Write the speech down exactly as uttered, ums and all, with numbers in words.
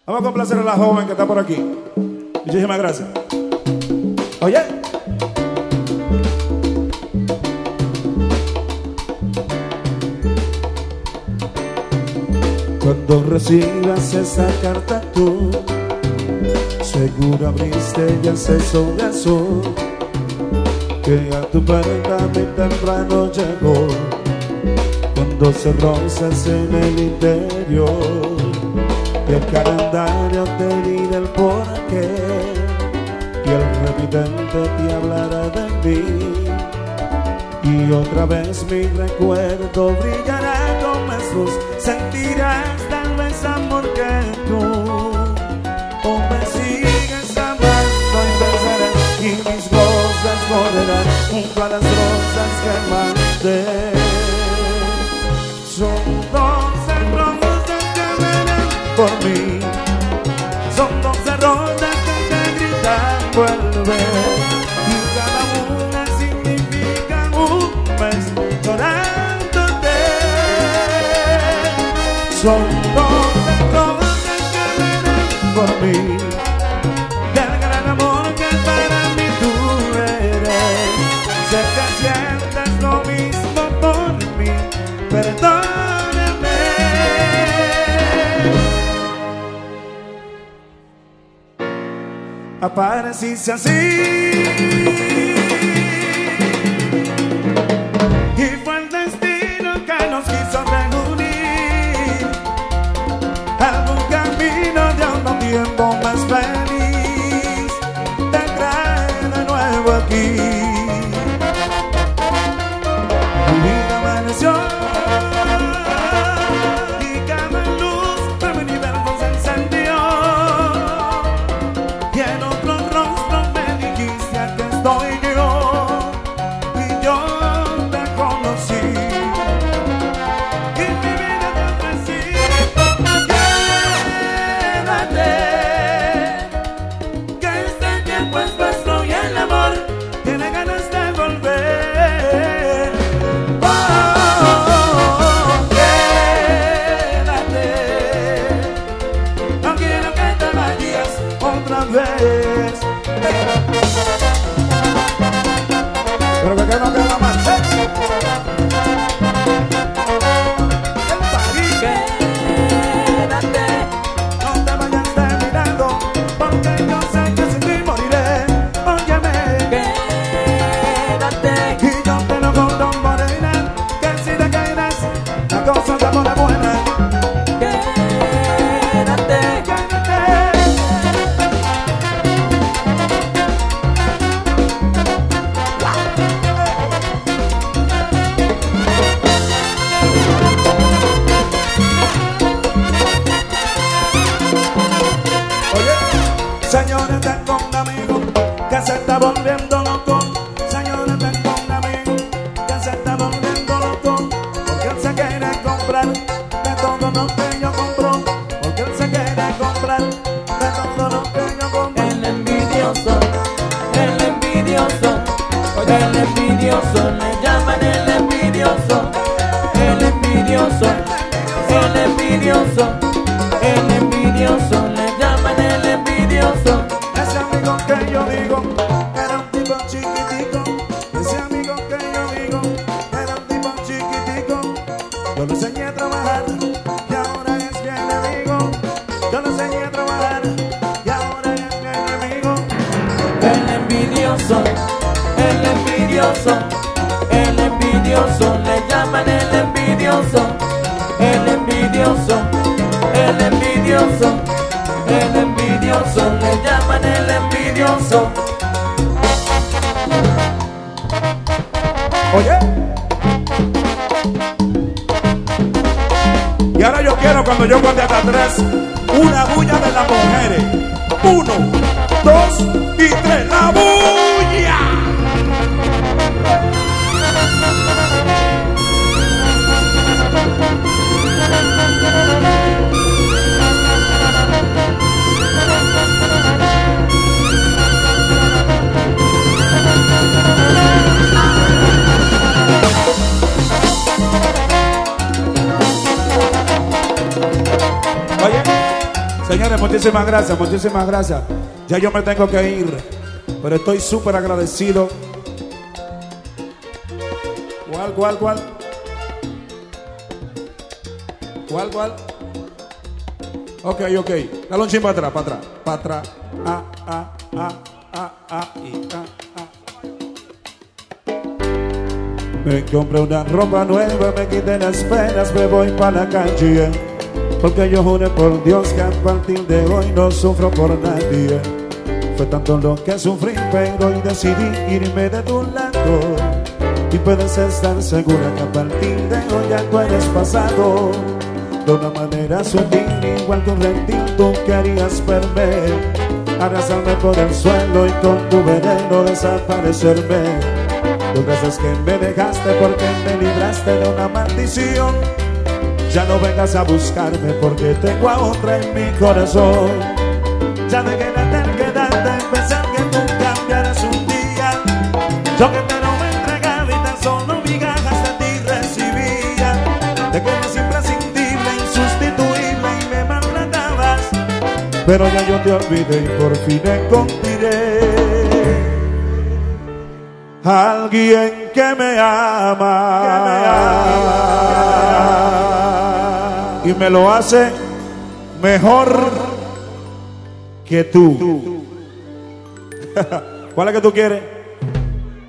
Vamos a complacer a la joven que está por aquí. Muchísimas gracias. Oye. Cuando recibas esa carta tú, seguro abriste ya ese sogazo que a tu puerta muy temprano llegó. Cuando se rosas en el interior y el calendario te diga el porqué y el remitente te hablará de mí y otra vez mi recuerdo brillará con más luz. Sentirás tal vez amor que tú o me sigues amando y pensarás y mis rosas correrán junto a las rosas que mandé. Son doce rosas que verán por mí, son doce rosas que te gritan vuelve y cada una significa un mes llorándote. Son doce rosas que verán por mí, del gran amor que para mí tú eres. Sé que sientes lo mismo por mí, perdóname. Apareciste así y fue el destino que nos quiso reunir. Algún camino de otro tiempo más feliz te trae de nuevo aquí. Mi vida amaneció y cada luz de mi universo se encendió y en otro rostro me dijiste aquí estoy yo y yo te conocí y mi vida te ofrecí. Quédate, que este tiempo es nuestro y el amor tiene ganas de volver. Oh, oh, oh, quédate, no quiero que te vayas otra vez. Pero que no queda más. Quédate, no te vayas de mirando, porque yo sé que sin ti moriré. Óyeme, quédate, y yo te lo juro, morena, que si te caerás, la cosa te pone buena. Quédate, quédate. Señores, tengo un amigo que se está volviendo loco. Señores, tengo un amigo que se está volviendo loco, porque él se quiere comprar de todo lo que yo compro, porque él se quiere comprar de todo lo que yo compro. El envidioso, el envidioso, el envidioso, le llaman el envidioso, el envidioso, el envidioso, el envidioso, le llaman el envidioso. Ese amigo que yo digo era un tipo chiquitico, ese amigo que yo digo era un tipo chiquitico. Yo lo enseñé a trabajar y ahora es mi enemigo. Yo lo enseñé a trabajar y ahora es mi enemigo. El envidioso, el envidioso, el envidioso, le llaman el envidioso, el envidioso, el envidioso, el envidioso, le llaman el envidioso. Oye. Y ahora yo quiero, cuando yo cuente hasta tres, una bulla de las mujeres. Uno, dos y tres. ¡La bulla! Señores, Señores, muchísimas gracias, muchísimas gracias. Ya yo me tengo que ir, pero estoy súper agradecido. ¿Cuál, cuál, cuál? ¿Cuál, cuál? Ok, ok. Dale un chin para atrás, para atrás, para atrás. Ah, ah, ah, ah, ah, y ah, ah. Me compré una ropa nueva, me quité las penas, me voy para la calle. Porque yo juré por Dios que a partir de hoy no sufro por nadie. Fue tanto lo que sufrí, pero hoy decidí irme de tu lado. Y puedes estar segura que a partir de hoy ya tú eres pasado. De una manera sutil, igual que un reptil, tú querías verme, arrasarme por el suelo y con tu veneno desaparecerme. Dos veces que me dejaste porque me libraste de una maldición. Ya no vengas a buscarme porque tengo a otra en mi corazón. Ya dejé la terquedad de pensar que tú cambiarás un día. Yo que te lo entregaba y tan solo migajas de ti recibía. Te quedas imprescindible, insustituible y me maltratabas. Pero ya yo te olvidé y por fin encontré alguien que me ama, que me ama. Y me lo hace mejor que tú. ¿Cuál es que tú quieres?